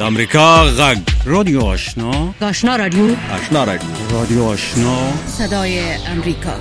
امریکا غږ رادیو آشنا آشنا رادیو رادیو آشنا صدای امریکا.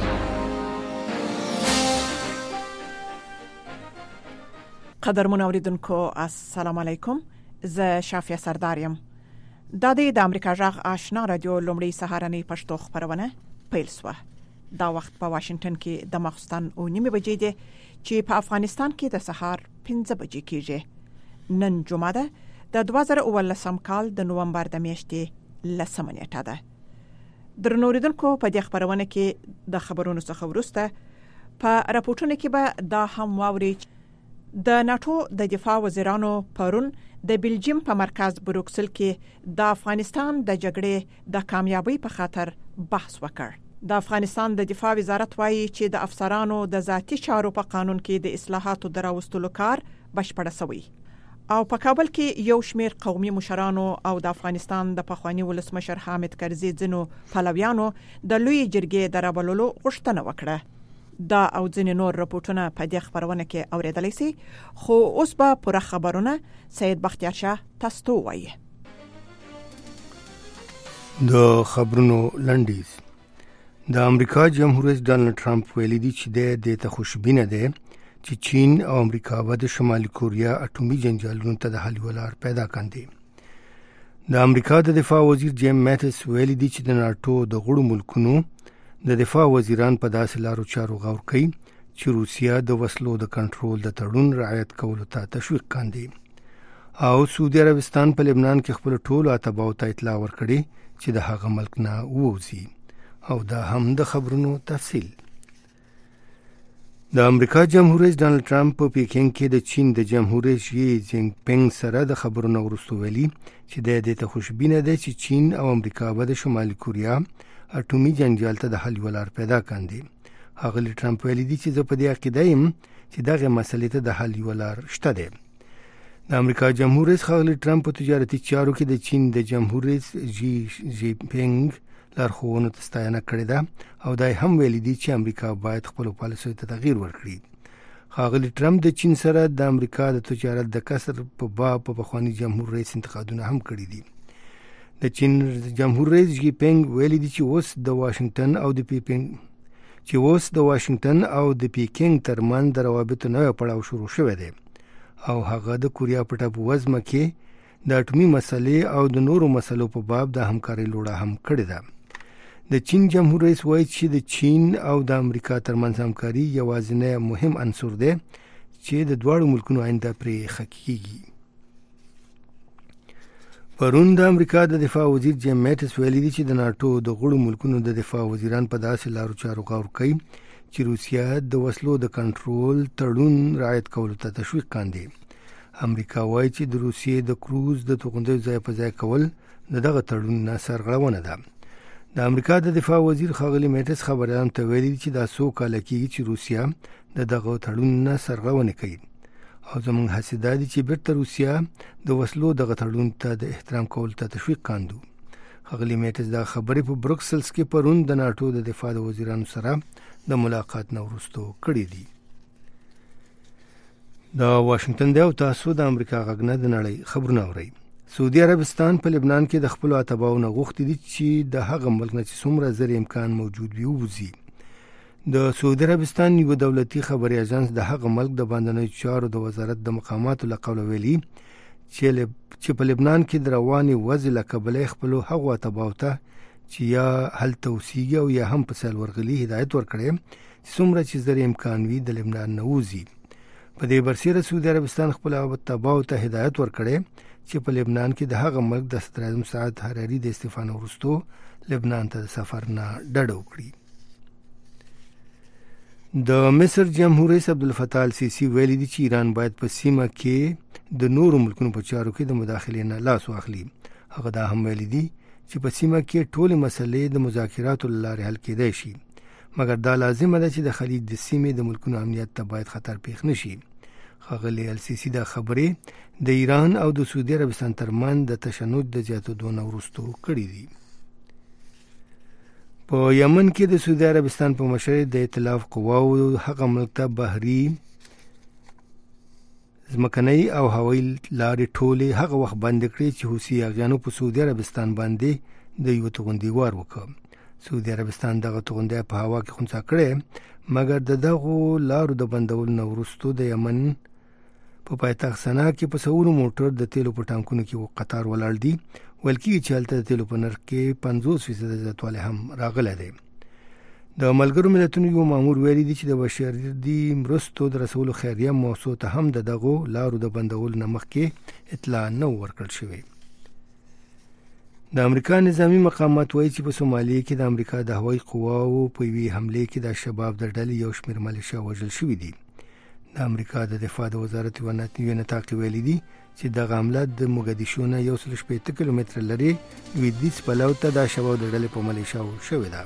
قدرمن اوریدونکو السلام علیکم. زه شافیه سردارم. دا د امریکا غږ آشنا رادیو لومړی سهارنی پښتو خبرونه پیل شوه. دا وخت په واشنگټن کې د ماخستن 9:30 بجې دی چې په افغانستان کې د سهار 5 بجې کېږي. نن جمعه ده د 2019 کال د نومبر د میاشتې 10 نیټه ده. درنو اوریدونکو په دې خبرونه کې د خبرونو څخه وروسته په راپورټونو کې به دا هم واوري د ناتو د دفاع وزیرانو پرون د بلجیم په مرکز بروکسل کې د افغانستان د جګړې د کامیابی په خاطر بحث وکړ. د افغانستان د دفاع وزارت وایي چې د افسرانو د ذاتي چارو په قانون کې د اصلاحاتو دراوستلو کار بشپړ شوی او په کابل کې یو شمېر قومي مشرانو او د افغانستان د پخوانی ولسمشر حامد کرزي ځینو پلویانو د لوی جرګې د رابللو غوښتنه وکړه. دا او ځینې نور راپورټونه په دې خبرونه کې اورېدلی سي، خو اوس به پوره خبرونه سید بختیار شاه تاسو ته وایي. د خبرونو لنډیز. د امریکا جمهور رئیس ډانلډ ټرمپ ویلي دی چې د ته خوشبینه ده چې چین او امریکا به د شمالي کوریا اټومي جنجالونو ته د حل لار پیدا کړي. د امریکا د دفاع وزیر جیم ماتس ویلي دی چې د ناتو د غړو ملکونو د دفاع وزیران په داسې لارو چارو غور کوي چې روسیا د وسلو د کنټرول د تړون رعایت کولو ته تشویق کاندي. او سعودي عربستان په لبنان کې خپل ټولو اتباعو ته اطلاع ورکړي چې د هغه ملک نه ووځي. او دا هم د خبرونو تفصیل. د امریکا جمهور رئیس ډانلډ ټرمپ په پیکینګ کې د چین د جمهور رئیس شي جین پینګ سره د خبرونو وروسته ویلي چې د دې ته خوشبینه ده چې چین او امریکا به د شمالي کوریا اټومي جنجال ته د حل لار پیدا کړي. هغه ټرمپ ویلي دی چې زه په دې عقیده یم چې دغه مسلې ته د حل لار شته ده. د امریکا جمهور رئیس خاغلی ټرمپ په تجارتي چارو کې د چین د جمهور رئیس جی پینګ لارښوونو ته ستاینه کړې ده او دا هم ویلي دی چې امریکا باید خپل پالیسۍ ته تغییر ورکړي. خاغلی ټرمپ د چین سره د امریکا د تجارت د کسر په باب په پخوانی جمهور رئیس انتقادونه هم کړي دي. د چین جمهور رئیس جی پینګ ویلي دی چې اوس د واشنگټن او د پیکینګ ترمنځ د روابطو نوی پړاو شروع شوی دی او هغه د کوریا په ټاپووزمه کې د اټومي مسلې او د نورو مسلو په باب د همکارۍ لوړه هم کړې ده. د چین جمهور رئیس وایي چې د چین او د امریکا ترمنځ همکاري یوازینی مهم عنصر دی چې د دواړو ملکونو آینده پرې خکېږي. پرون د امریکا د دفاع وزیر جیم ماتس ویلي دی چې د ناتو د غړو ملکونو د دفاع وزیران په داسې لارو چارو غور کوي چې روسیا د وسلو د کنټرول تړون رعایت کولو ته تشویق کاندي. امریکا وایي چې د روسیې د کروز د توغندیو ځای په ځای کول دغه تړون نه سرغړونه ده. د امریکا د دفاع وزیر خاغلی ماتس خبريالانو ته ویلي چې دا څو کاله کېږي چې روسیا دغه تړون نه سرغړونه کوي او زموږ هڅې دا دي چې بیرته روسیا د وسلو دغه تړون ته د احترام کولو ته تشویق کاندو. خاغلی ماتس دا خبرې په بروکسلز کې پرون د ناتو د دفاع وزیرانو سره د ملاقات نه وروسته کړې دي. دا واشنگټن دی او تاسو د امریکا غږ نه د نړۍ خبرونه اورئ. سعودي عربستان په لبنان کې د خپل اتباعو نه غوښتي دي چې د هغه ملک نه چې څومره زر امکان موجود وي ووځي. د سعودي عربستان یو دولتي خبري اژانس د هغه ملک د باندنۍ چارو د وزارت د مقاماتو له قوله ویلي چې په لبنان کې د رواني وضع له کبله خپل هغه اتباعو ته چې یا هلته اوسېږي او یا هم په سیل ورغلي هدایت ورکړي څومره چې زر امکان وي د لبنان نه ووځي. په دې برسېره سعودي عربستان خپل اتباعو ته هدایت ورکړي چې په لبنان کې د هغه ملک د صدر اعظم سعد حریري د استعفا وروسته لبنان ته د سفر نه ډډه وکړي. د مصر جمهور رئیس عبدالفتاح السیسی ویلي دی چې ایران باید په سیمه کې د نورو ملکونو په چارو کې د مداخلې نه لاس واخلي. هغه دا هم ویلي دی چې په سیمه کې ټولې مسلې د مذاکراتو له لارې حل کېدای شي، مګر دا لازمه ده چې د خلیج د سیمې د ملکونو امنیت ته باید خطر پیښ نشي. خاغلی السیسی دا خبرې د ایران او د سعودي عربستان ترمنځ د تشنج د زیاتېدو نه وروسته کړې دي. په یمن کې د سعودي عربستان په مشرۍ د ائتلاف قواو هغه ملک ته بحري ځمکنۍ او هوایي لارې ټولې هغه وخت بند کړې چې حوثي اغیانو په سعودي عربستان باندې د یو توغندي وار وکړ. سعودي عربستان دغه توغندي په هوا کې خنثی کړې، مګر دغه لارو د بندولو نه وروسته د یمن په پایتخت سنا کې په سورو موټر د تیلو په ټانکونو کې قطار ولاړ دي. ویل کېږي چې هلته د تیلو په نرخ کې 50% زیاتوالی هم راغلی دی. د ملګرو ملتونو یو مامور ویلي دي چې د بشري مرستو د رسولو خیریه موضوع ته هم دغه لارو د بندولو نه مخکې اطلاع نه ورکړل شوې. د امریکا نظامی مقامات وایي چې په سومالیه کې د امریکا د هوایي قواو په یوې حملې کې د شباب د ډلې یو شمېر ملیشه وژل شوي دي. د امریکا د دفاع د وزارت یو نطاق ویلي دي چې دغه حمله د موګدیشو نه 160 کیلومتره لرې لویدیځ پلو ته د شباب د ډلې په ملیشه شوې ده.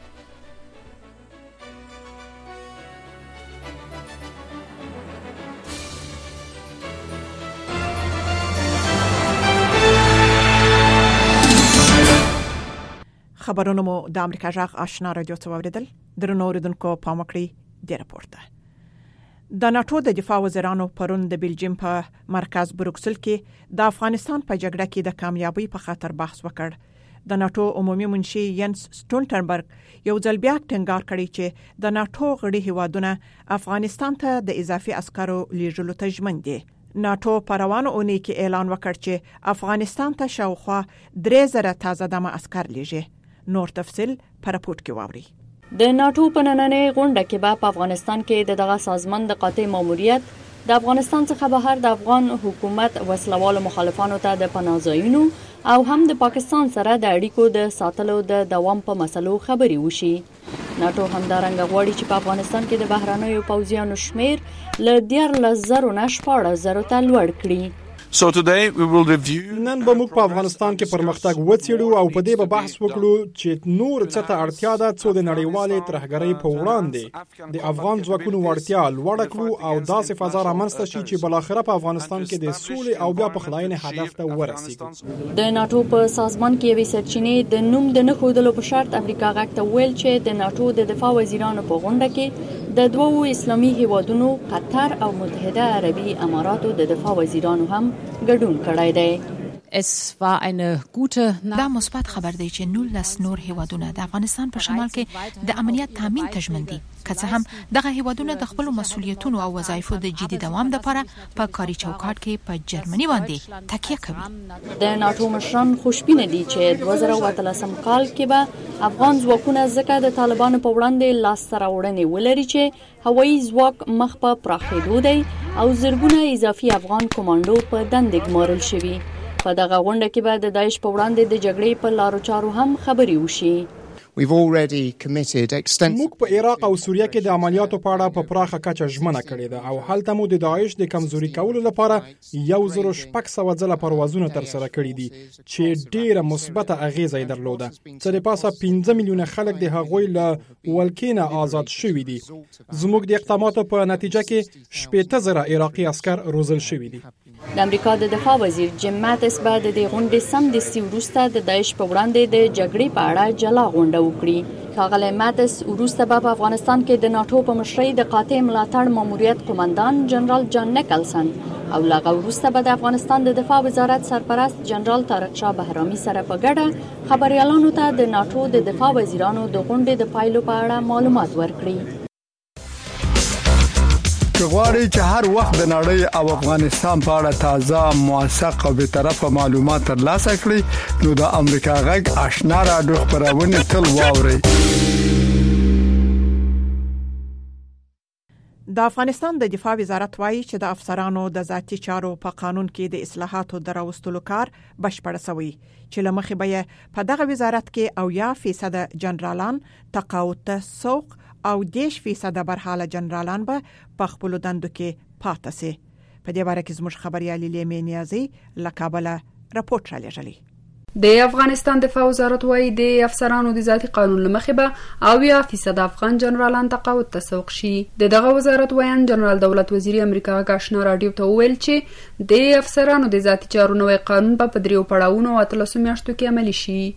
خبرونه مو د امریکا جغ آشنا رادیو څخه اوریدل. درنو اوریدونکو پام وکړئ د راپورته. د ناتو د دفاع وزیرانو پرون د بلجیم په مرکز بروکسل کې د افغانستان په جګړه کې د کامیابی په خاطر بحث وکړ. د ناتو عمومي منشي ینس سټولټنبرګ یو ځل بیا ټینګار کړی چې د ناتو غړي هیوادونه افغانستان ته د اضافي عسکرو لیږلو ته ژمن دي. ناتو پروانو اونۍ کې اعلان وکړ چې افغانستان ته شاوخوا 3000 تازه دمه عسكر لیږي. نور تفصیل پر راپورټ کې واوري. د ناتو په نننۍ غونډه کې به په افغانستان کې دغه سازمان د قاطع ماموریت د افغانستان څخه بهر د افغان حکومت وسلوالو مخالفانو ته د پناهځایونو او هم د پاکستان سره د اړیکو د ساتلو د دوام په مسلو خبري وشي. ناتو همدارنګه غواړي چې په افغانستان کې د بهرانيو پوځیانو شمیر له 14,000 نه 14,000 ته لوړ کړي. So today we will review. نن به موږ په افغانستان کې پرمختګ وڅېړو او په دې به بحث وکړو چې نور څه ته اړتیا ده څو د نړیوالې ترهګرۍ په وړاندې د افغان ځواکونو وړتیا لوړه کړو او داسې فضا رامنځته شي چې بالاخره په افغانستان کې د سولې او بیا پخلاینې هدف ته ورسیږو. د ناتو په سازمان کې یوې سرچینې د نوم د نه ښودلو په شرط امریکا غږ ته ویل چې د ناتو د دفاع وزیرانو په غونډه کې د دوو اسلامي هیوادونو قطر او متحده عربي اماراتو د دفاع وزیرانو هم ګډون کړی دی. دا مثبت خبر دی چې 19 نور هیوادونه د افغانستان په شمال کې د امنیت تامین ته ژمن دي. که څه هم دغه هیوادونه د خپل مسولیتونو او وظایفو د جدي دوام لپاره په کاري چوکاټ کې په جرمني باندې تکیه کوي. د ناتو مشران خوشبینه دي چې 2013 کال کې به افغان ځواکونه ځکه د طالبانو په وړاندې لاسته راوړنې ولري چې هوایي ځواک مخ په پراخېدو دی او زرګونه اضافي افغان کمانډو په دندې ګمارل شوي. په دغه غونډه کې به د داعش په وړاندې د جګړې په لارو چارو هم خبري وشي. موږ په عراق او سوریه کې د عملیاتو په اړه په پراخه کچه ژمنه کړې ده او هلته مو د داعش د کمزوري کولو لپاره 1600 ځله پروازونه ترسره کړي دي چې ډېره مثبته اغیزه یې درلوده. څه د پاسه 15 میلیونه خلک د هغوی له ولکې نه آزاد شوي دي. زموږ د اقداماتو په نتیجه کې 80,000 عراقي عسكر روزل شوي دي. د امریکا د دفاع وزیر جیم ماتس به د دې غونډې سمدستي وروسته د داعش په وړاندې د جګړې په اړه جلا غونډه وکړي. ښاغلی ماتس وروسته به په افغانستان کې د ناتو په مشرۍ د قاطع ملاتړ ماموریت قومندان جنرال جان نیکلسن او له وروسته به د افغانستان د دفاع وزارت سرپرست جنرال طارق شاه بهرامي سره په ګډه خبريالانو ته د ناتو د دفاع وزیرانو د غونډې د پایلو په اړه معلومات ورکړي. غواړي چې هر وخت د نړۍ او افغانستان په اړه تازه، موثق او به طرفه معلومات ترلاسه کړئ نو د امریکا غږ آشنا رادیو خبرونه تل واورئ. د افغانستان د دفاع وزارت وایي چې د افسرانو د ذاتي چارو په قانون کې د اصلاحاتو دراوستلو کار بشپړ شوی چې لمخې به په دغه وزارت کې 80% جنرالان تقاعد ته سوق او 10% برحاله جنرالان به په خپل دندو کې پاتې سي. په دې باره کې زموږ خبريالي لیمې نیازي له کابل راپورټ را لېږلی. د افغانستان دفاع وزارت وايي د افسرانو د ذاتي قانون لمخې به 80% افغان جنرالان تقاعد ته سوق شي. دغه وزارت وایي جنرال دولت وزیر امریکا آشنا رادیو ته ویل چې د افسرانو د ذاتي چارو نوې قانون په 3 پړاوونو او 13 میاشتو کې عملي شي. د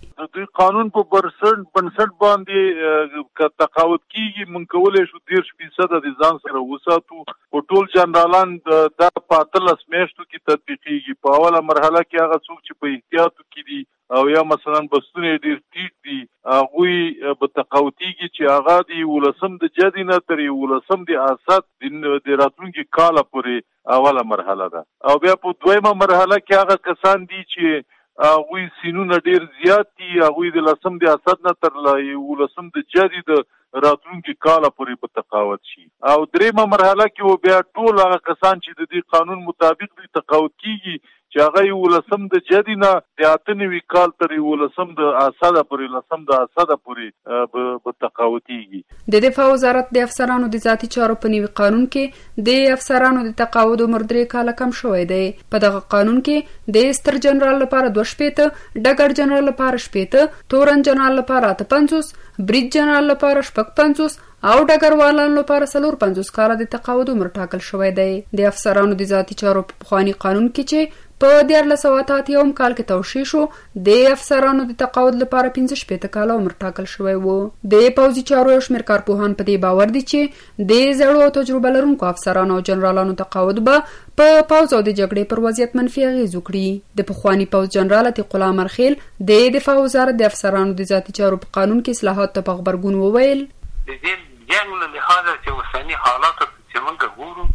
دوی قانون په بنسټ باندې تقاعد کیږي من کولای شو 30% د ځان سره وساتو او ټول جنرالان د 15 میاشتو کې تطبیقيږي په اوله مرحله کې هغه څوک چې په احتیاطو کې دي او یا مثلا بستونه ډیر ټیټ دي هغه به تقاوتیږي چې هغه دی ولسم د جدینه تر ولسم د اسد د راتلونکي کال پورې اوله مرحله ده او بیا په دویمه مرحله کې هغه کسان دي چې هغه سینونه ډیر زیات دي هغه د لسم د اسد نه تر ولسم د جدي د راتلونکي کال پورې په تقاوت شي او دریمه مرحله کې بیا ټول هغه کسان چې د دې قانون مطابق دي تقاوت کیږي چې هغه ولسم د جدینه د اتنوي کال تر ولسم د اسد پورې لسم د اسد پورې په تقاوتيږي د دفاع وزارت د افسرانو د ذاتي چارو په نوي قانون کې د افسرانو د تقاعد عمر 3 کال کم شوی دی په دغه قانون کې د ستر جنرال لپاره 2 شپېته ډګر جنرال لپاره 8 تورن جنرال لپاره 50 بریج جنرال لپاره 50 او ډګروالانو لپاره 450 کال د تقاعد عمر ټاکل شوی دی د افسرانو د ذاتي چارو په خواني قانون کې چې په 1981 کال کې توشیح شو د افسرانو د تقاعد لپاره 15 کال عمر ټاکل شوی وو د پوځي چارو شمیر کارپوهان په دې باور دي چې د زړو تجربه لرونکو افسرانو او جنرالانو تقاعد به په پوځ او د جګړې پر وضعیت منفي اغیز وکړي د پخوانی پوځ جنرال عتیق الله مرخیل د دفاع وزارت د افسرانو د ذاتي چارو په قانون کې اصلاحات ته په خبرګون وویل د دې جنګ له لحاظه چې اوسنی حالات چې موږ ګورو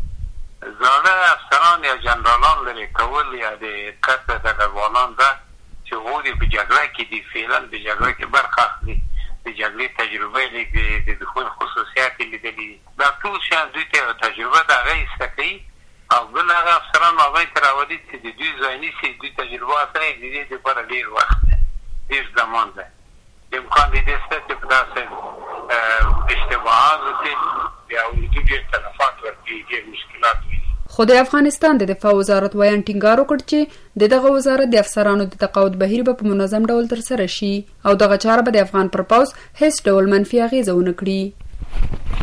زړه افسران یا جنرالان لري کول یا د کسه د ډګروالان ده چې غوړي په جګړه کې دي فعلا په جګړه کې برخه اخلي د جګړې تجربه لري د دخول خصوصیات لیدلي دا ټول شان دوی ته تجربه ده غي سکي او بل هغه افسران هغه تراودي چې د دوی ځاني سي د تجربه سره د دې لپاره ډیر وخت ډیر زمان ده امکان دي چې په تاسو اشتباهات او یا ورته تلفات ورته مشکلات خو د افغانستان د دفاع وزارت وایي ټینګار وکړ چې دغه وزارت د افسرانو د تقاعد بهیر په منظم ډول تر سره شي او دغه چاره به د افغان پر پوز هیڅ ډول منفي اغیزه ونه کړي.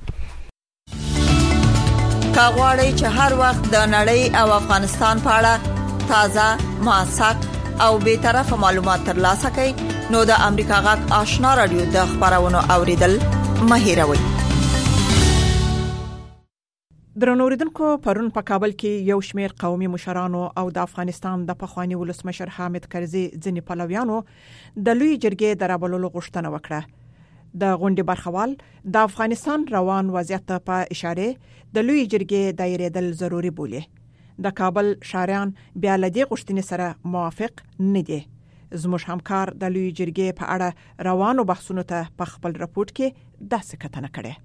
کاغوري چې هر وخت د نړۍ او افغانستان په اړه تازه موثق او به طرفه معلومات ترلاسه کړئ نو د امریکا غږ آشنا رادیو د خبرونو اوریدل مهیروي. درنوریدونکو پرون په کابل کې یو شمېر قومي مشرانو او د افغانستان د پخوانی ولسمشر حامد کرزي ځینې پلویانو د لوی جرګې د رابللو غوښتنه وکړه. د غونډې برخوال د افغانستان روان وضعیت په اشاره د لوی جرګې دایریدل ضروری بولي. د کابل شاریان بیا لدی غوښتنې سره موافق نه دي. زموږ همکار د لوی جرګې په اړه روانو بحثونو ته په خپل راپورټ کې داسې کتنه کړې.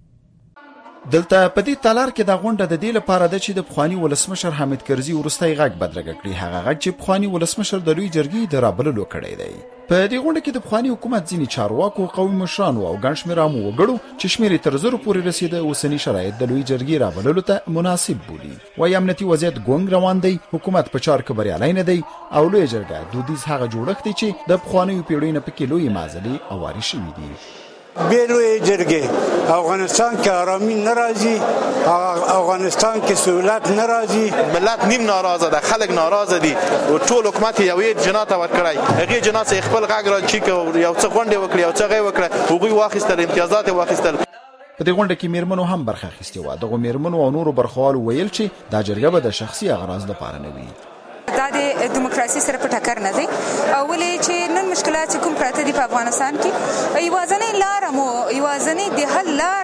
دلته په دې تالار کې د غونډه د دې لپاره د چې د پخوانی ولسمشر حامد کرزي ورستۍ غږ بدرګه کړی هغه غږ چې پخوانی ولسمشر د لوی جرګې د رابللو کړی دی. په دې غونډه کې د پخوانی حکومت ځینې چارواکو قومي مشرانو او ګڼ شمېر عامو وګړو چې شمېر تر زرو پورې رسیده اوسنی شرایط د لوی جرګې رابللو ته مناسب بولي. وايي امنیتي وضعیت ګونګ روان دی حکومت په چار کې بریالی نه دی او لوی جرګه دودیز هغه جوړښت دی چې د پخوانیو پیړیو نه پکې لوی معضلې اواري شوي دي. بیلوی جرګه افغانستان کې آرامي ناراضي افغانستان کې سہولت ناراضي ملت نیم ناراضه ده خلک ناراضه دي او ټول حکومت یو جنات ور کړای هغه جنات خپل غږ را چی کو یو څه غونډه وکړي یو څه غي وکړي هغوی واخیستل امتیازات واخیستل. په دې غونډه کې میرمنو هم برخه اخیستې و. دغه میرمنو او نورو برخوالو ویل چې دا جرګه به د شخصي اغراض لپاره نه وي. دا د دیموکراسي سره په ټکر نه دی ولې چې نن مشکلات کوم پراته دي په افغانستان کې یوازنۍ لار مو یوازنۍ د حل لار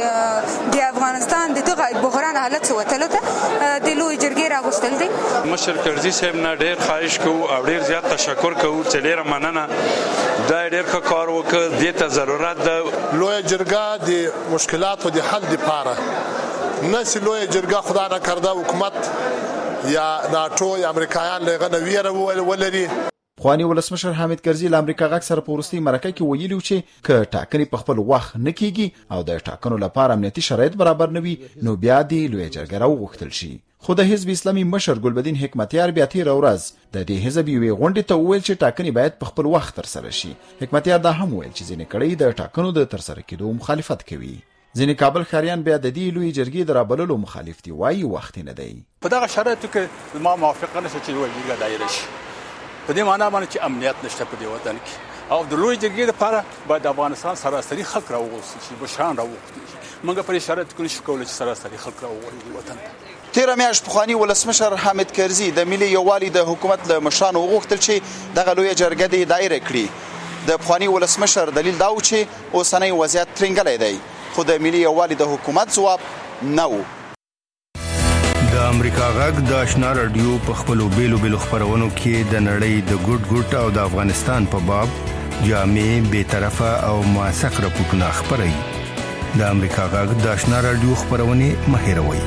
د افغانستان د دغه بحران حالت وتلو ته د لوی جرګې راغوښتل دي. مشر کرزي صاحب نه ډېر خواهش کوو او ډېر زیات تشکر کوو چې ډېر مننه دا ډېر کار وکړ دې ته ضرورت ده. لوی جرګه د مشکلاتو د حل لپاره نس لوی جرګه خدای نه کړدا حکومت یا ناتو یا امریکایان لغه ویره ولري. پخوانی ولسمشر حامد کرزي له امریکا غږ سره په وروستي مرکه کې ویلي چې که ټاکنې په خپل وخت نه کیږي او د ټاکنو لپاره امنیتي شرایط برابر نه وي نو بیا د لوی جرګې راوغوښتل شي. خو د حزب اسلامي مشر ګلبدین حکمتیار بیا تیر ورځ د دې حزب یوې غونډې ته وویل چې ټاکنې باید په خپل وخت تر سره شي. حکمتیار دا هم ویل چې ځینې کړۍ د ټاکنو د تر سره کېدو مخالفت کوي. ځینې کابل خاریان بیا د دې لوی جرګې د رابللو مخالف دي وایي وخت نه دی. په دغه شرایطو کې ما موافقه نشته چې لوی جرګه دایره شي په دې معنی باندې چې امنیت نشته په دې وطن کې او د لوی جرګې لپاره باید افغانستان سراسري خلک راوغوښتل شي، بشران راوغوښتل شي. موږ پر اشاره کوو چې کولای چې سراسري خلک راوغوړي وطن ته. تیر میاشت پخوانی ولسمشر حامد کرزي د ملي یووالي د حکومت له مشرانو وغوښتل چې دغه لوی جرګه د دایره کړي. د پخوانی ولسمشر دلیل دا و چې اوسنی وضعیت ترنګلی دی، خو د ملي یووالي د حکومت ځواب نه و. د امریکا غږ د آشنا رادیو په خپلو بیلو بیلو خبرونو کې د نړۍ د ګډ ګډ او د افغانستان په باب جامع، بی‌طرفه او موثق راپورټونه خپروي. د امریکا غږ د آشنا رادیو خبرونه مه هېروئ.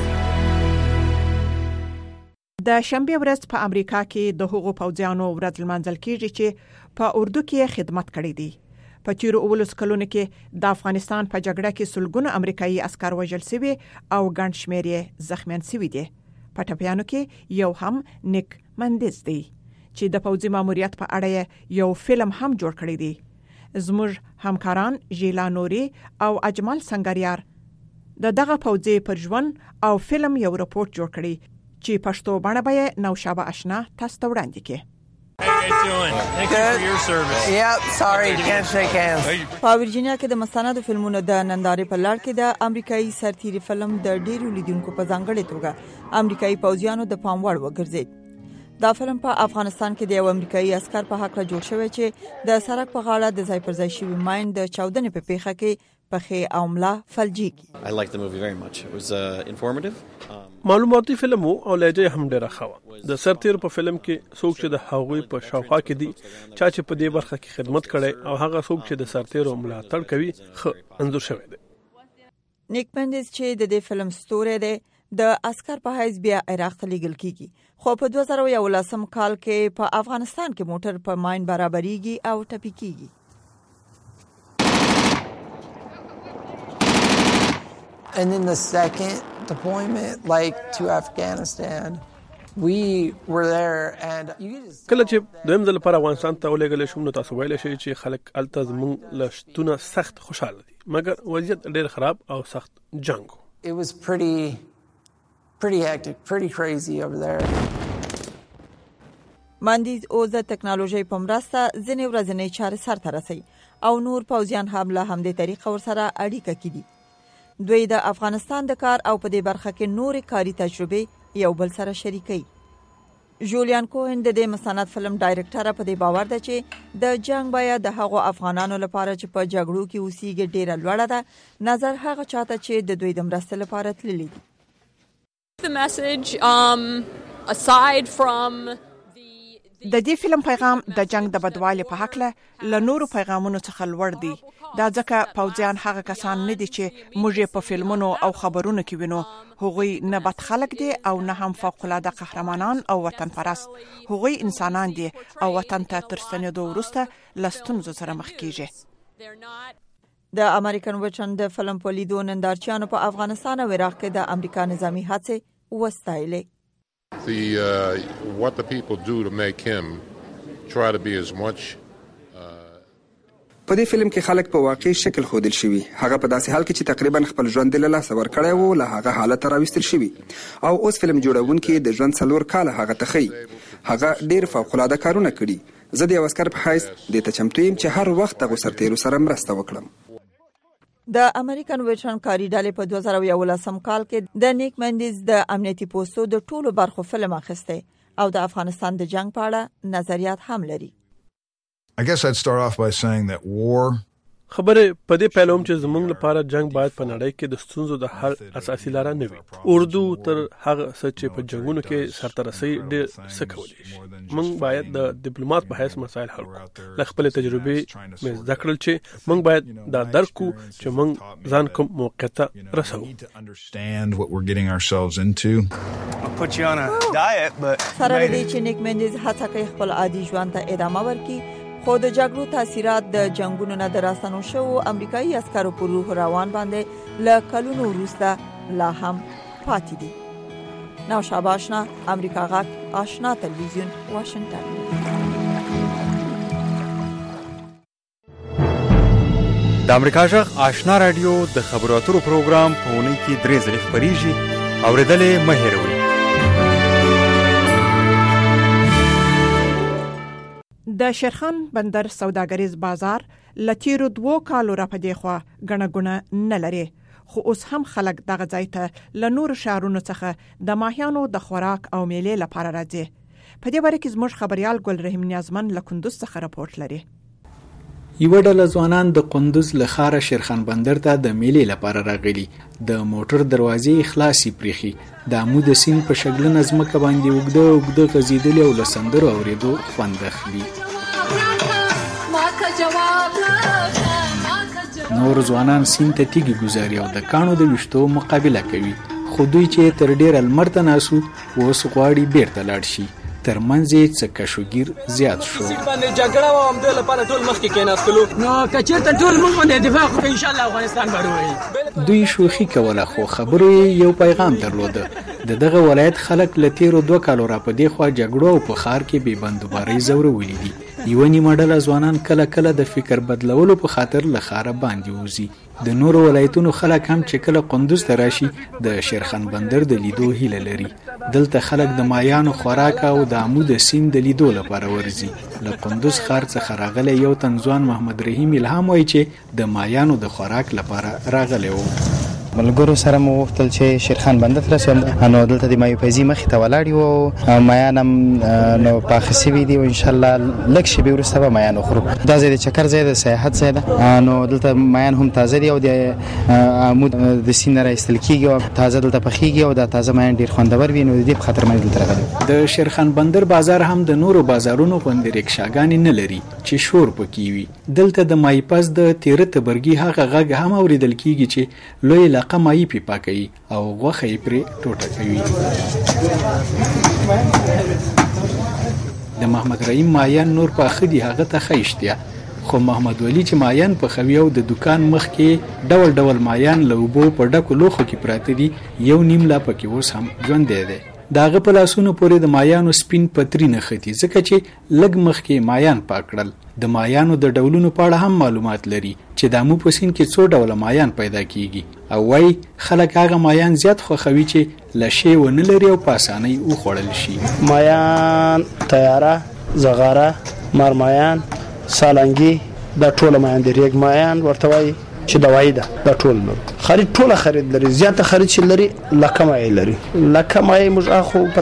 د شنبه ورځ په امریکا کې د حقوق پوځیانو ورځ لمانځل کیږي چې په اردو کې خدمت کړی دی. په تیرو 19 کلونو کې د افغانستان په جګړه کې سلګونه امریکایي عسكر وژل شوي او ګڼ شمېر یې زخمیان شوي دي. په ټپیانو کې یو هم نیک مندز دی چې د پوځي ماموریت په اړه یو فلم هم جوړ کړی دی. زموږ همکاران ژیلا نوري او اجمل سنگریار دغه پوځي پر ژوند او فلم یو راپورټ جوړ کړی چې پښتو باندې به نوشابه آشنا تاسو ته وړاندې کړي. په ورجینیا کې د مستندو فلمونو د نندارې په لړ کې د امریکایي سرتیري فلم د ډیرو لیدونکو په ځانګړې توګه امریکایي پوځیانو د پام وړ وګرځید. دا فلم په افغانستان کې د یو امریکایي عسكر په حق جوړ شوی چې د سړک په غاړه د ځای پر ځای شوی ماین د چاودنې په پیښه کې پخې او ملا فلجیږي. معلوماتي فلم او لهجه هم ډیره ښه. د سرتیر په فلم کې څوک چې د هغوی په شاوخوا کې دي چې په دې برخه کې خدمت کړي او هغه څوک چې د سرتیر ملاتړ کوي ښه انځور شوی دی. نیک مندز چې د دې فلم ستوری دی د عسكر په حیث بیا عراق ته لیږل کیږي، خو په 2011 کال کې په افغانستان کې موټر په ماین برابرېږي او ټپي کیږي. And then the second deployment, like to Afghanistan, we were there and کله چې دویم ځل پر افغانستان ته ولېږل شو نو تاسو ویل شئ چې خلک الته زموږ لشتونه سخت خوشاله دي، مګر وضعیت ډېر خراب او سخت جنگ. It was pretty hectic, pretty crazy over there. مندیز اوس د ټکنالوژي په مرسته ځینې ورځنۍ چارې سرته رسوي او نور پوځیان هم له همدې طریقه ورسره اړیکه کوي. دوی د افغانستان د کار او په دې برخه کې نورې کاري تجربې یو بل سره شریکي. جولیان کوهن د دې مستند فلم ډایرکټر په دې باور ده چې د جنگ باید د هغو افغانانو لپاره چې په جګړو کې اوسېږي ډیره لوړه ده، نظر هغه چاته چې د دوی د مرستې لپاره تللي دي. The message aside from د دې فلم پیغام د جنگ د بدوالي په حق له نورو پیغامونو څخه لوړ دی. دا ځکه پوځیان هغه کسان نه دي چې موږ په فلمونو او خبرونو کې وینو. هغوی نه بد خلک دي او نه هم فوق العاده قهرمانان او وطن پرست. هغوی انسانان دي او وطن ته تر ستنېدو وروسته له ستونزو سره مخ کیږي. د امریکن ویژن د فلم په لیدو نندارچیانو په افغانستان او عراق کې د امریکا نظامی هڅې وستایلې. What the people do to make him try to be as much په دې فلم کې خلک په واقعي شکل ښودل شوي، هغه په داسې حال کې چې تقریبا خپل ژوند له لاسه ورکړی وو له هغه حالت راوستل شوي او اوس فلم جوړونکي د ژوند 4 کاله هغه ته ښیي. هغه ډېر فوق العاده کارونه کړي. زه د یو عسکر په حیث دې ته چمتو یم چې هر وخت دغو سرتیرو سره مرسته وکړم. د امریکن ویژن کاری ډلې په 2011 کال کې د نیک مندز د امنیتي پوسټو د ټولو برخو فلم اخیسته او د افغانستان د جنگ په اړه نظریات هم لري. I guess I'd start off by saying that war خبره په دې پیلوم چې زموږ لپاره جنگ باید په نړۍ کې د ستونزو د حل اساسي لاره نه وي. اردو تر هغه څه چې په جنگونو کې سرته رسي ډېر څه کولی شي. موږ باید د ډیپلوماټ په حیث مسایل حل کړو. له خپل تجربې مې زده کړل چې موږ باید دا درک کړو چې موږ ځان کوم موقعیت رسو. سره دې چې نیک مندز هڅه کوي خپل عادي ژوند ته ادامه ورکړي، خو د جګړو تاثیرات د جنگونو نه دراسنو شو امریکایي عسکرو پر روح روان باندې له کلونو وروسته لا هم پاتې دي. نوشابه آشنا، امریکا غږ، آشنا تلویزیون، واشنگټن. د امریکا غږ آشنا رادیو د خبرو اترو پروګرام په اونۍ کې 3 ځله خبريږي. اوریدلې مه هېروئ. د شیرخان بندر سوداګریز بازار لتیرو 2 کالو را پدې خوا غنګونه نه لري، خو اوس هم خلک دغه ځای ته له نور شهرونو څخه د ماهیانو د خوراک او میلې لپاره راځي. په دې باره کې زموږ خبريال ګل رحیم نیازمن له کندوز څخه راپورټ لري. یو ډله ځوانان د کندوز له ښاره شیرخان بندر ته د میلې لپاره راغلي. د موټر دروازې خلاصي پریخي، د عمود سیند په شکل نظمکه باندې وګده غزیدلې او لسندرو اوریدو خوند اخلي. نور ځوانان سیند ته تیږي گزاري او د کانو د وشتو مقابله کوي، خو دوی چې تر ډیره لمر ته ناسو اوس غواړي بیرته لاړ شي. ترمنځ یې څه کشوګیر زیات شو. باندې جګړه و هم د لپاره ټول مخکې کېناستلو، نو کچېرته ټول موږ باندې دفاع وکړو ان شاء الله افغانستان باندې. دوی شوخي کوله، خو خبرو یو پیغام درلوده. دغه ولایت خلک له تیرو 2 کالو را پدې خوا جګړو او په ښار کې بې بندوبارۍ زورولې دي. یو نیمه ډله ځوانان کله کله د فکر بدلولو په خاطر له ښاره باندې وځي. د نورو ولایتونو خلک هم چې کله کندوز ته راشي د شیرخان بندر د لیدو هیله لري. دلته خلک د مایانو خوراک او د عمود سیند د لیدو لپاره ورځي. له کندوز ښار څخه راغلی یو تنځوان محمد رحیم الهام وایي چې د مایانو د خوراک لپاره راغلی و. ملګرو سره مو وختل چې شیرخان بندر ته رسوم، نو دلته د مایو پیزي مخې ته ولاړ یو او مایان هم نو پاخه سوي دي او ان شاء الله لږ شېبې وروسته به مایان وخورو. دا ځای د چکر ځای د سیاحت ځای ده، نو دلته مایان هم تازه دي او د عمود د سیند نه راایستل کېږي او تازه دلته پخېږي او دا تازه مایان ډېر خوندور وي. نو د دې په خاطر مې دلته راغلی. د شیرخان بندر بازار هم د نورو بازارونو غوندې رکشاګانې نه لري چې شور پکې وي. دلته د مای پس د تیره تبرګي هغه غږ هم اوریدل کېږي چې لوی علاقه مای پیپا کوي او غوښه یې پرې ټوټه کوي. د محمد رحیم مایان نور پاخه دي، هغه ته ښه اشتیا، خو محمد ولی چې مایان پخوي او د دکان مخ کې ډول ډول مایان له اوبو په ډکو لوښو کې پراته دي، یو نیم لا پکې اوس هم ژوندی دی. داغه په لاسونو پورې د مایانو سپین پتری نښتي، ځکه چې لږ مخکې مایان پاکړل. د مایانو د ډولونو په اړه هم معلومات لري چې د امو په سیند کې څو ډوله مایان پیدا کیږي، او وايي خلک هغه مایان زیات خوښوي چې لشي ونه لري او په اسانۍ وخوړل شي. مایان، تیاره، زغاره، مرمایان، سالنګي، دا ټول مایان دي. ریګ مایان ورته وایي چې دوايي ده. دا ټول خرید ټوله خرید لري، زیاته خرید چې لري لکه مای لري. لکه مای موږ اخو په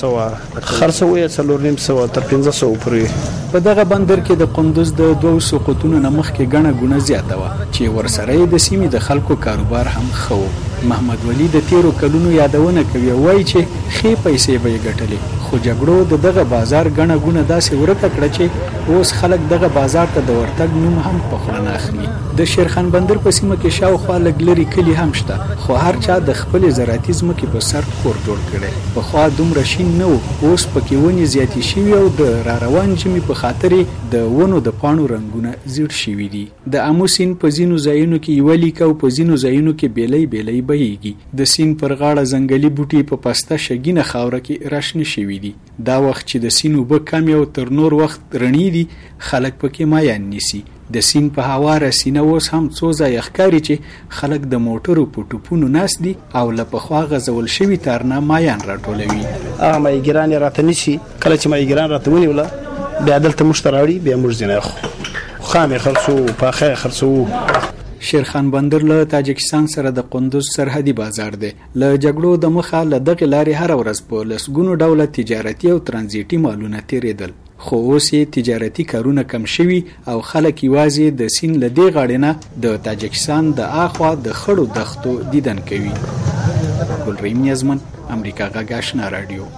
400 خرڅوي، 400 تر 500 پورې. په دغه بندر کې د کندوز د 2 سقوطونو نه مخکې ګڼه ګونه زیاته وه چې ورسره د سیمې د خلکو کاروبار هم ښه و. محمد ولی د تیرو کلونو یادونه کوي، وایي چې ښې پیسې به یې ګټلې، خو جګړو د دغه بازار ګڼه ګونه داسې ورکه کړه چې اوس خلک دغه بازار ته د ورتګ نوم هم په خوله نه اخلي. د شیرخان بندر په سیمه کې شاوخوا لږ لرې کلي هم شته، خو هر چا د خپلې زراعتي ځمکې په سر کور جوړ کړی. پخوا دومره شین نه و، اوس پکې ونې زیاتې شوي او د راروان ژمي په خاطر د ونو د پاڼو رنګونه زیړ شوي دي. د امو سیند په ځینو ځایونو کې یوه لیکه او په ځینو ځایونو کې بیلۍ بیلۍ بهیږي. د سیند پر غاړه ځنګلي بوټي په پسته شګینه خاوره کې راشنه شوي دي. دا وخت چې د سیند اوبه کمې او تر نور وخت رڼې دي، خلک پکې مایان نیسي. د سیند په هواره سینه اوس هم څو ځایه ښکاري چې خلک د موټرو په ټوپونو ناست دي او له پخوا غځول شوي تارنه مایان راټولوي. هغه مایګران یې راته نیسي، کله چې مایګران راته ونیوله بیا دلته موږ ته راوړي، بیا موږ ځینې اخلو، خام یې خرڅوو، پاخه یې خرڅوو. شیرخان بندر له تاجکستان سره د کندوز سرحدي بازار دی. له جګړو د مخه له دغه لارې هر ورځ په لسګونو ډوله تجارتي او ترانزیتي مالونه تیرېدل، خو اوس یې تجارتي کارونه کم شوي او خلک یوازې د سیند له دې غاړې نه د تاجکستان د اخوا د خړو دښتو دیدن کوي. ګل رحیم نیازمن، امریکا غږ آشنا رادیو.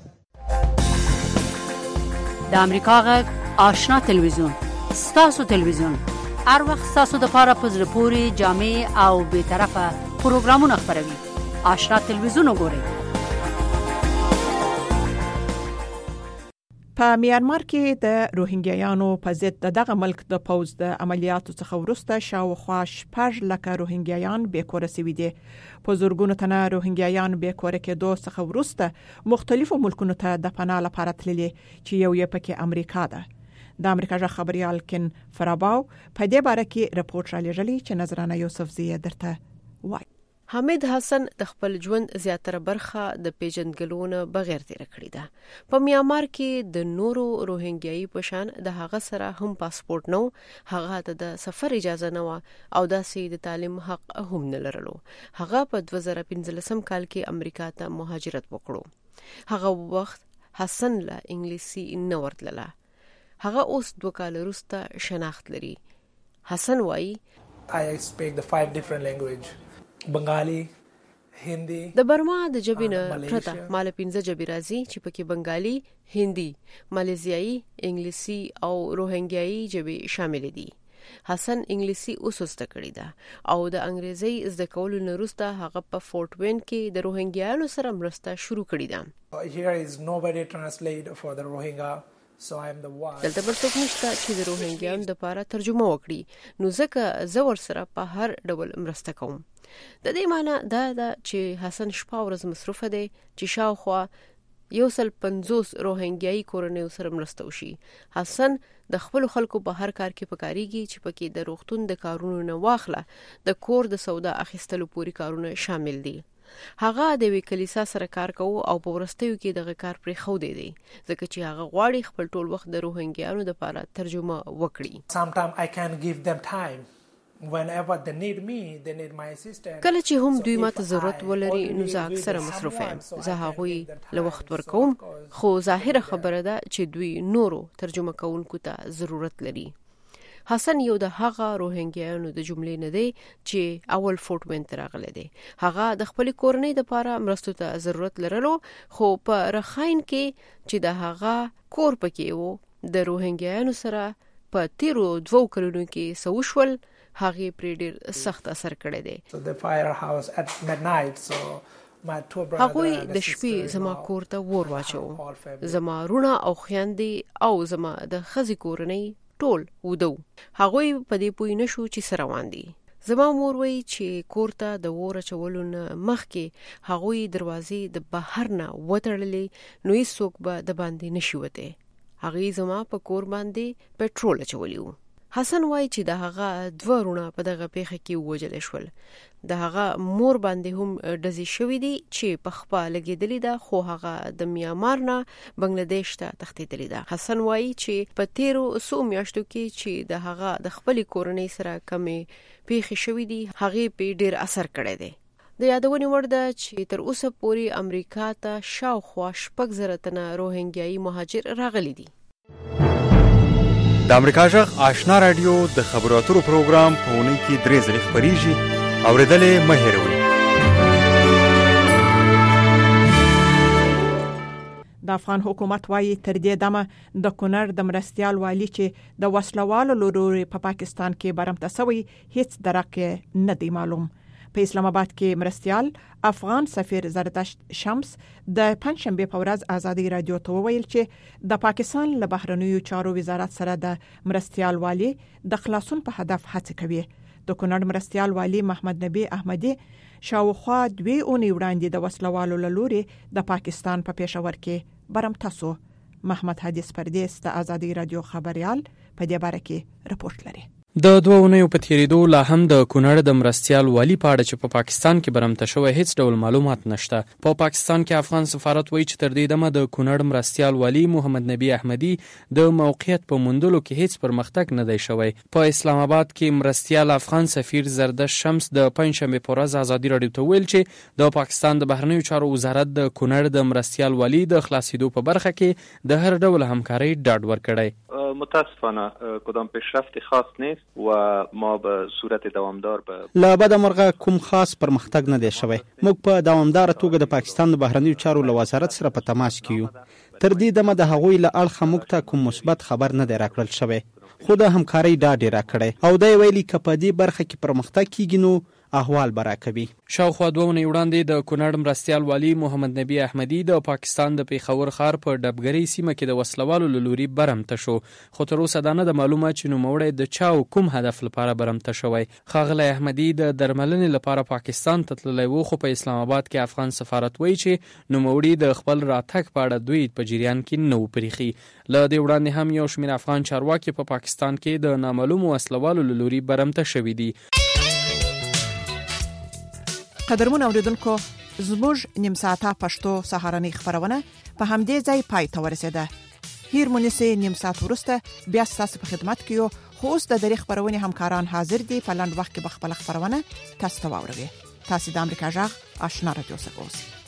د امریکا غږ آشنا تلویزیون، ستاسو تلویزیون، هر وخت ستاسو د پاره په زړه پورې جامع او بې طرفه پروګرامونه خپروي. آشنا تلویزیون وګورئ. په میانمار کې د روهینګیانو په ضد دغه ملک د پوز د عملیاتو څخه وروسته شاوخوا 6 لکه روهینګیان بیکوره شوي دي. په زورګونو تنه روهینګیان بیکوره کېدو څخه وروسته مختلفو ملکونو ته د پناه لپاره تللي چې یو یې پکې امریکا ده. د امریکا ژغ خبريال کن فراباو په دې باره کې رپورټ را لېږلی چې نظرانه یوسف زیه درته وایي. حامد حسن د خپل ژوند زیاتره برخه د پیژندګلونه بغیر تیر کړی ده. په میانمار کې د نورو روهینګیایي پشان د هغه سره هم پاسپورت نو، هغه ته د سفر اجازه نه و او داسې د تعلیم حق هم نه لرلو. هغه په 2015 کال کې امریکا ته مهاجرت وکړو. هغه وخت حسن له انګلیسي نه ورتله. هغه اوس 2 کال وروسته شناخت لري. حسن وایي I speak the 5 different language. بنگالي، هندي. د برما د جبې نه پرته مال 15 جبې راځي چې پکې بنگالي، هندي، مالیزیایي، انګلیسي او روهینګیایي جبې شامل دي. حسن انګلیسي اوس زده کړې ده او د انګریزي زده کولو نه وروسته هغه په فورټ وین کې د روهینګیانو سره مرسته شروع کړې ده. Here is nobody translate for the Rohingya. دلته بل څوک نشته چې د روهینګیانو لپاره ترجمه وکړي، نو ځکه زه ورسره په هر ډول مرسته کوم. د دې معنی دا ده چې حسن شپه ورځ مصروفه دی چې شاوخوا 150 روهینګیایي کورنیو سره مرسته وشي. حسن د خپل خلکو په هر کار کې پکاريږي چې پکې د روغتون د کارونو نه واخله د کور د سودا اخیستلو پوری کارونه شامل دي. هغه د وی کلیسا سره کار کوي او په ورستیو کې دغه کار پرې خو دی ځکه چې هغه غواړي خپل ټول وخت د روهینګیانو لپاره ترجمه وکړي. Sometimes I can give them time whenever they need me, they need my assistance. کله چې هم دوی ماته ضرورت ولري نو زه اکثره مصروف یم. زه هغوی له وخت ورکوم، خو ظاهره خبره ده چې دوی نورو ترجمه کوونکو ته ضرورت لري. حسن یو د هغه روهینګیانو د جملې نه دی چې اول فورټ وین ته راغلی دی. هغه د خپل کورنۍ لپاره مرستو ته ضرورت لرلو، خو په رخاین کې چې د هغه کور پکې وو د روهینګیانو سره په تیرو 2 کلونو کې سوشول هغه پرې ډیر سخت اثر کړی دی. هغوی د شپې زما کور ته ور واچو. زما رونه او خويندې او زما د خزي کورنۍ ټول ودو. هغوی په دې پوی نشو چې سره روان دي. زما مور وی چې کور ته د وره چولو نه مخکې هغوی دروازې د بهر نه وتړلې، نو هیڅوک به د باندې نشي وته. هغوی زما په کور باندې پټرول چولیو. حسن وای چې د هغه 2 رونه په دغه پیښه کې وژل شول. د هغه مور باندې هم ډزې شوې دي چې په خپل لګیدلې ده، خو هغه د میانمار نه بنگلاديش ته تښتېدلې ده. حسن وای چې په تیرو 100 میاشتو کې چې د هغه د خپل کورنۍ سره کمې پیښې شوې دي، هغه په ډیر اثر کړی دی. د یادونې وړ ده چې تر اوسه پورې امریکا ته شاوخوا 6,000 تنه روهینګیایي مهاجر راغلي دي. د امریکا جغ آشنا رادیو د خبرو اترو پروګرام په اونۍ کې 3 ځله خبريږي، اوریدلې مه هېروئ. د افغان حکومت وايي تر دې دمه د کونړ د مرستيال والی چې د وسلوالو لوري په پاکستان کې برمته سوی هیڅ درکه نه دی معلوم. په اسلام آباد کې مرستيال افغان سفیر زردشت شمس د پنځشنبه په ورځ ازادي رادیو ته وویل چې د پاکستان له بهرنیو چارو وزارت سره د مرستيال والی د خلاصون په هدف هڅه کوي. د کونړ مرستيال والی محمد نبی احمدی شاوخوا 2 اونۍ وړاندې د وسلوالو لوري د پاکستان په پېښور کې برمته سو. محمد حدیث پردیس د ازادي رادیو خبريال په دې باره کې رپورت لري. د 2 اونیو په تیریدو لا هم د کونړ د مرستيال والی په اړه چې په پاکستان کې برمته شوی هیڅ ډول معلومات نشته. په پاکستان کې افغان سفارت وایي چې تر دې دمه د کونړ مرستيال والی محمد نبی احمدی د موقعیت په موندلو کې هیڅ پرمختګ نه دی شوی. په اسلام آباد کې مرستيال افغان سفیر زردشت شمس د پنځشنبه په ورځ ازادي رادیو ته ویل چې د پاکستان د بهرنیو چارو وزارت د کونړ د مرستيال والی د خلاصیدو په برخه کې د هر ډول همکاري ډاډ ورکړی. متاسفانه کدام پیشرفت خاص نیست و ما به صورت دوامدار به لا بد مرغه کوم خاص پرمختګ نه دی شوی. موږ په دوامدار توګه د پاکستان د بهرنیو چارو له وزارت سره په تماس کې یو. تر دې دمه د هغوی له اړخه موږ ته کوم مثبت خبر نه دی راکړل شوی، خو د همکارۍ ډاډ راکړی او د ویلي کپه دې برخه کې پرمختګ کیږي نو احوال براکوي. شاوخوا 2 اونۍ وړاندې د کونړ مرستيال والی محمد نبی احمدی د پاکستان د پیښور ښار په ډبګرۍ سیمه کې د وسلوالو لوري برمته شو، خو تر اوسه دا نه د معلومه چې نوموړی د چا او کوم هدف لپاره برمته شوی. ښاغلی احمدی د درملنې لپاره پاکستان ته تللی و، خو په اسلام آباد کې افغان سفارت وایي چې نوموړي د خپل راتګ په اړه دوی په جریان کې نه و پریخي. له دې وړاندې هم یو شمېر افغان چارواکي په پاکستان کې د نامعلومو وسلوالو لوري برمته شوي دي. قدرمن اوریدونکو زموږ نیم ساعته پښتو سهارنۍ خبرونه په همدې ځای پای ته ورسیده. هیر مونږه نیم ساعت ورسته بیا تاسو په خدمت کې یو. خو اوس د دری خبرونه همکاران حاضر دي په لاند وخت کې به خپل خبرونه تاسو ته واوروي. تاسو د امریکا جغ آشنا رادیو څخه اوسئ.